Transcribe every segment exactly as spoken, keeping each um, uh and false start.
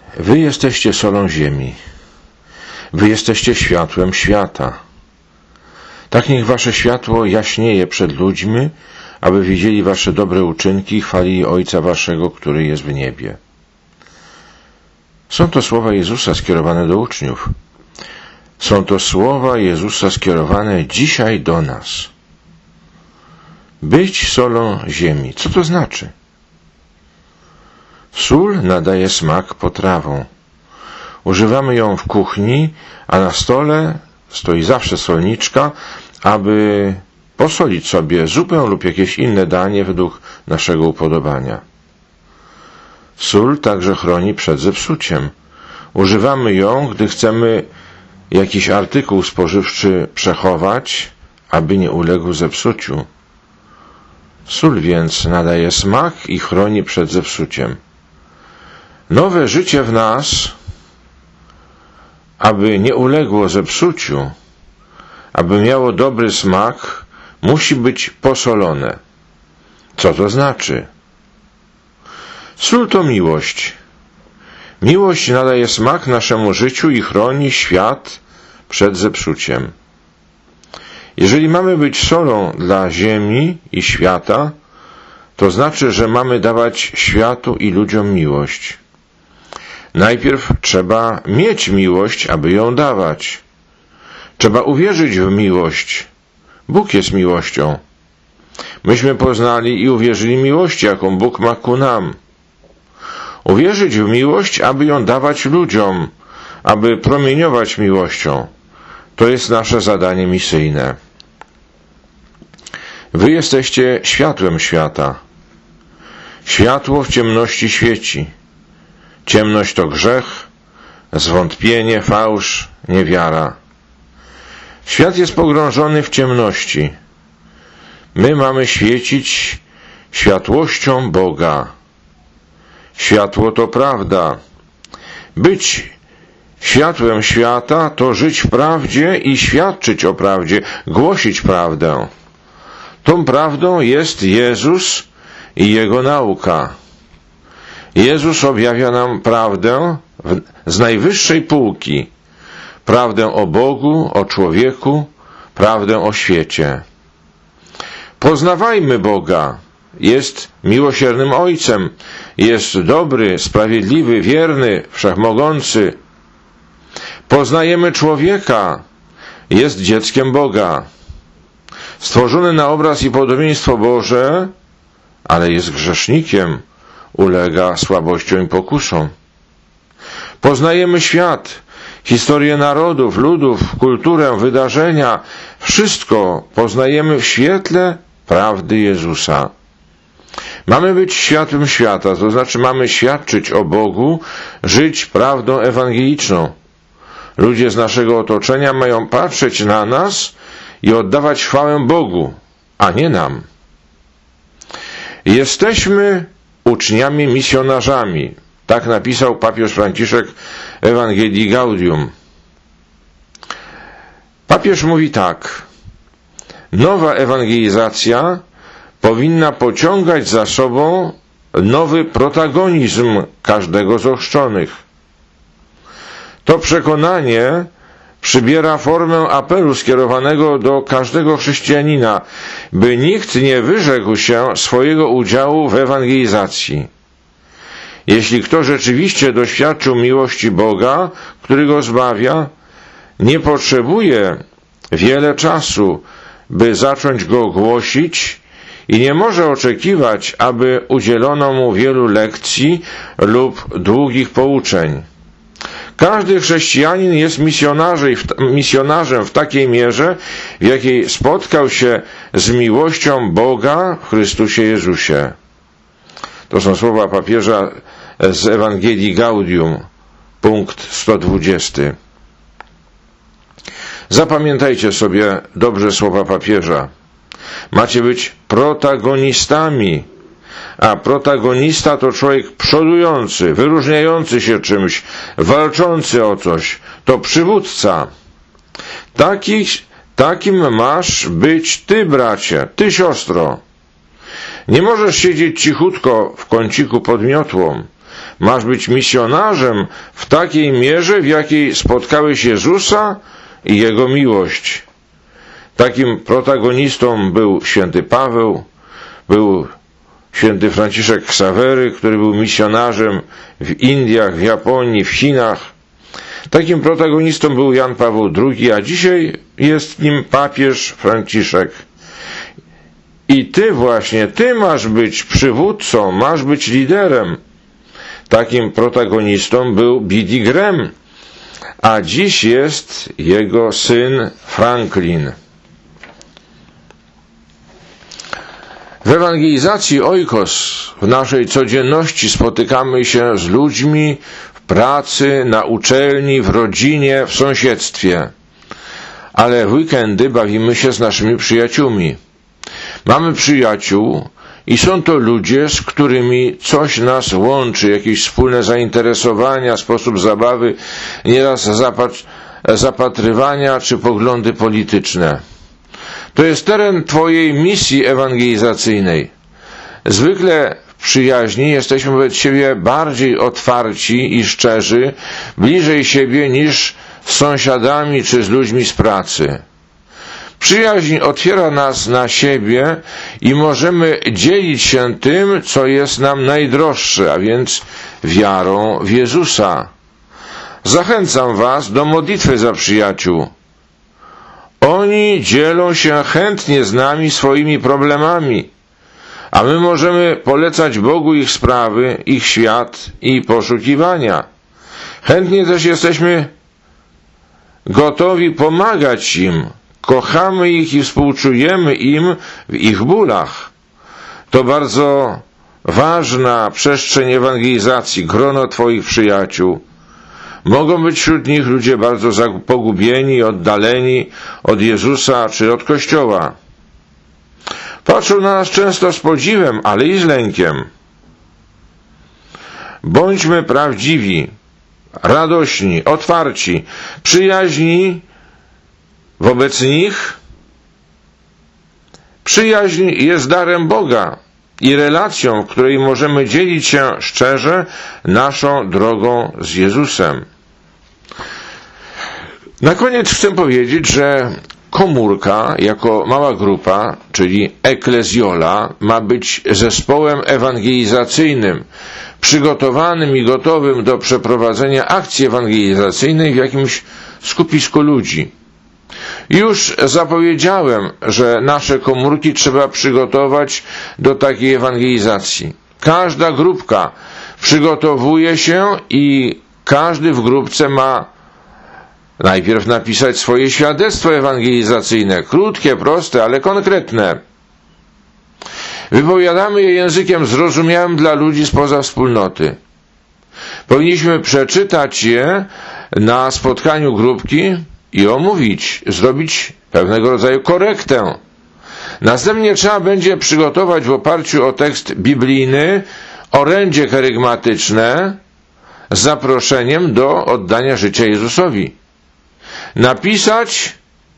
Wy jesteście solą ziemi. Wy jesteście światłem świata. Tak niech wasze światło jaśnieje przed ludźmi, aby widzieli wasze dobre uczynki i chwalili Ojca waszego, który jest w niebie. Są to słowa Jezusa skierowane do uczniów. Są to słowa Jezusa skierowane dzisiaj do nas. Być solą ziemi. Co to znaczy? Sól nadaje smak potrawom. Używamy ją w kuchni, a na stole stoi zawsze solniczka, aby posolić sobie zupę lub jakieś inne danie według naszego upodobania. Sól także chroni przed zepsuciem. Używamy ją, gdy chcemy jakiś artykuł spożywczy przechować, aby nie uległ zepsuciu. Sól więc nadaje smak i chroni przed zepsuciem. Nowe życie w nas, aby nie uległo zepsuciu, aby miało dobry smak, musi być posolone. Co to znaczy? Sól to miłość. Miłość nadaje smak naszemu życiu i chroni świat przed zepsuciem. Jeżeli mamy być solą dla ziemi i świata, to znaczy, że mamy dawać światu i ludziom miłość. Najpierw trzeba mieć miłość, aby ją dawać. Trzeba uwierzyć w miłość. Bóg jest miłością. Myśmy poznali i uwierzyli miłości, jaką Bóg ma ku nam. Uwierzyć w miłość, aby ją dawać ludziom, aby promieniować miłością. To jest nasze zadanie misyjne. Wy jesteście światłem świata. Światło w ciemności świeci. Ciemność to grzech, zwątpienie, fałsz, niewiara. Świat jest pogrążony w ciemności. My mamy świecić światłością Boga. Światło to prawda. Być światłem świata to żyć w prawdzie i świadczyć o prawdzie, głosić prawdę. Tą prawdą jest Jezus i Jego nauka. Jezus objawia nam prawdę z najwyższej półki. Prawdę o Bogu, o człowieku, prawdę o świecie. Poznawajmy Boga. Jest miłosiernym Ojcem. Jest dobry, sprawiedliwy, wierny, wszechmogący. Poznajemy człowieka. Jest dzieckiem Boga. Stworzony na obraz i podobieństwo Boże, ale jest grzesznikiem. Ulega słabościom i pokusom. Poznajemy świat, historię narodów, ludów, kulturę, wydarzenia. Wszystko poznajemy w świetle prawdy Jezusa. Mamy być światłem świata, to znaczy mamy świadczyć o Bogu, żyć prawdą ewangeliczną. Ludzie z naszego otoczenia mają patrzeć na nas i oddawać chwałę Bogu, a nie nam. Jesteśmy uczniami misjonarzami. Tak napisał papież Franciszek w Ewangelii Gaudium. Papież mówi tak. Nowa ewangelizacja powinna pociągać za sobą nowy protagonizm każdego z ochrzczonych. To przekonanie przybiera formę apelu skierowanego do każdego chrześcijanina, by nikt nie wyrzekł się swojego udziału w ewangelizacji. Jeśli kto rzeczywiście doświadczył miłości Boga, który go zbawia, nie potrzebuje wiele czasu, by zacząć go głosić i nie może oczekiwać, aby udzielono mu wielu lekcji lub długich pouczeń. Każdy chrześcijanin jest misjonarzem w takiej mierze, w jakiej spotkał się z miłością Boga w Chrystusie Jezusie. To są słowa papieża z Ewangelii Gaudium, punkt sto dwudziesty. Zapamiętajcie sobie dobrze słowa papieża. Macie być protagonistami, a protagonista to człowiek przodujący, wyróżniający się czymś, walczący o coś. To przywódca. Taki, takim masz być ty, bracie, ty, siostro. Nie możesz siedzieć cichutko w kąciku pod miotłą. Masz być misjonarzem w takiej mierze, w jakiej spotkałeś Jezusa i Jego miłość. Takim protagonistą był święty Paweł, był święty Franciszek Ksawery, który był misjonarzem w Indiach, w Japonii, w Chinach. Takim protagonistą był Jan Paweł drugi, a dzisiaj jest nim papież Franciszek. I ty właśnie, ty masz być przywódcą, masz być liderem. Takim protagonistą był Billy Graham, a dziś jest jego syn Franklin. W ewangelizacji Oikos w naszej codzienności spotykamy się z ludźmi w pracy, na uczelni, w rodzinie, w sąsiedztwie. Ale w weekendy bawimy się z naszymi przyjaciółmi. Mamy przyjaciół i są to ludzie, z którymi coś nas łączy, jakieś wspólne zainteresowania, sposób zabawy, nieraz zapat- zapatrywania czy poglądy polityczne. To jest teren Twojej misji ewangelizacyjnej. Zwykle w przyjaźni jesteśmy wobec siebie bardziej otwarci i szczerzy, bliżej siebie niż z sąsiadami czy z ludźmi z pracy. Przyjaźń otwiera nas na siebie i możemy dzielić się tym, co jest nam najdroższe, a więc wiarą w Jezusa. Zachęcam Was do modlitwy za przyjaciół. Oni dzielą się chętnie z nami swoimi problemami, a my możemy polecać Bogu ich sprawy, ich świat i poszukiwania. Chętnie też jesteśmy gotowi pomagać im. Kochamy ich i współczujemy im w ich bólach. To bardzo ważna przestrzeń ewangelizacji, grono Twoich przyjaciół. Mogą być wśród nich ludzie bardzo pogubieni, oddaleni od Jezusa czy od Kościoła. Patrzą na nas często z podziwem, ale i z lękiem. Bądźmy prawdziwi, radośni, otwarci, przyjaźni wobec nich. Przyjaźń jest darem Boga i relacją, w której możemy dzielić się szczerze naszą drogą z Jezusem. Na koniec chcę powiedzieć, że komórka jako mała grupa, czyli eklezjola, ma być zespołem ewangelizacyjnym, przygotowanym i gotowym do przeprowadzenia akcji ewangelizacyjnej w jakimś skupisku ludzi. Już zapowiedziałem, że nasze komórki trzeba przygotować do takiej ewangelizacji. Każda grupka przygotowuje się i każdy w grupce ma najpierw napisać swoje świadectwo ewangelizacyjne, krótkie, proste, ale konkretne. Wypowiadamy je językiem zrozumiałym dla ludzi spoza wspólnoty. Powinniśmy przeczytać je na spotkaniu grupki i omówić, zrobić pewnego rodzaju korektę. Następnie trzeba będzie przygotować w oparciu o tekst biblijny orędzie kerygmatyczne z zaproszeniem do oddania życia Jezusowi. Napisać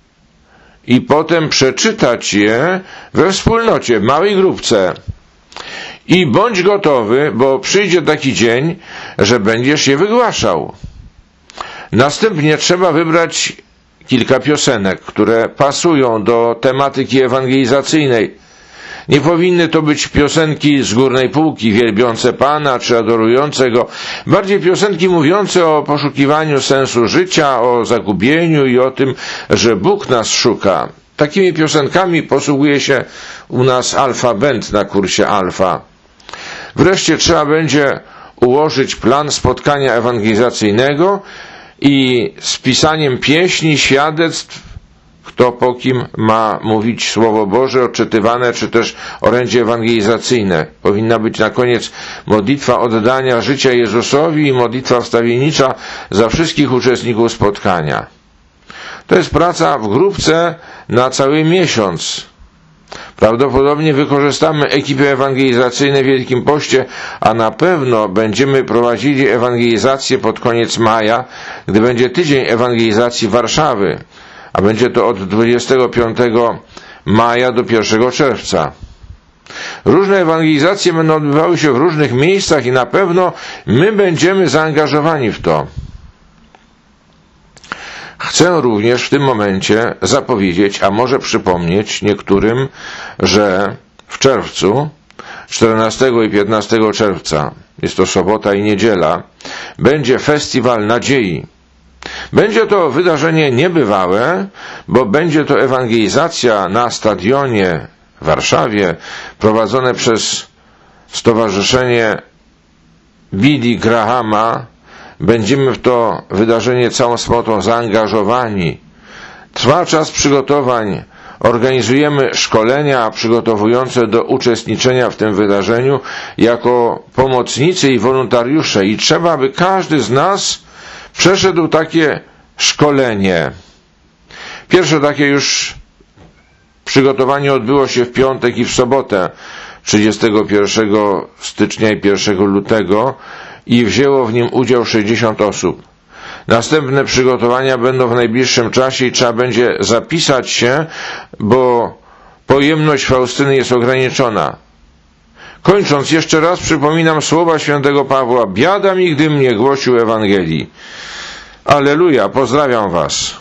i potem przeczytać je we wspólnocie, w małej grupce. I bądź gotowy, bo przyjdzie taki dzień, że będziesz je wygłaszał. Następnie trzeba wybrać kilka piosenek, które pasują do tematyki ewangelizacyjnej. Nie powinny to być piosenki z górnej półki, wielbiące Pana czy adorujące Go. Bardziej piosenki mówiące o poszukiwaniu sensu życia, o zagubieniu i o tym, że Bóg nas szuka. Takimi piosenkami posługuje się u nas Alfa Band na kursie Alfa. Wreszcie trzeba będzie ułożyć plan spotkania ewangelizacyjnego i z pisaniem pieśni, świadectw, kto po kim ma mówić Słowo Boże odczytywane, czy też orędzie ewangelizacyjne. Powinna być na koniec modlitwa oddania życia Jezusowi i modlitwa wstawiennicza za wszystkich uczestników spotkania. To jest praca w grupce na cały miesiąc. Prawdopodobnie wykorzystamy ekipy ewangelizacyjne w Wielkim Poście, a na pewno będziemy prowadzili ewangelizację pod koniec maja, gdy będzie tydzień ewangelizacji Warszawy, a będzie to od dwudziestego piątego maja do pierwszego czerwca. Różne ewangelizacje będą odbywały się w różnych miejscach i na pewno my będziemy zaangażowani w to. Chcę również w tym momencie zapowiedzieć, a może przypomnieć niektórym, że w czerwcu, czternastego i piętnastego czerwca, jest to sobota i niedziela, będzie Festiwal Nadziei. Będzie to wydarzenie niebywałe, bo będzie to ewangelizacja na stadionie w Warszawie prowadzone przez Stowarzyszenie Billy Grahama. Będziemy w to wydarzenie całą wspólnotą zaangażowani. Trwa czas przygotowań. Organizujemy szkolenia przygotowujące do uczestniczenia w tym wydarzeniu jako pomocnicy i wolontariusze i trzeba, by każdy z nas przeszedł takie szkolenie. Pierwsze takie już przygotowanie odbyło się w piątek i w sobotę trzydziestego pierwszego stycznia i pierwszego lutego i wzięło w nim udział sześćdziesiąt osób. Następne przygotowania będą w najbliższym czasie i trzeba będzie zapisać się, bo pojemność Faustyny jest ograniczona. Kończąc, jeszcze raz przypominam słowa świętego Pawła: biada mi, gdym nie głosił Ewangelii. Alleluja, pozdrawiam was.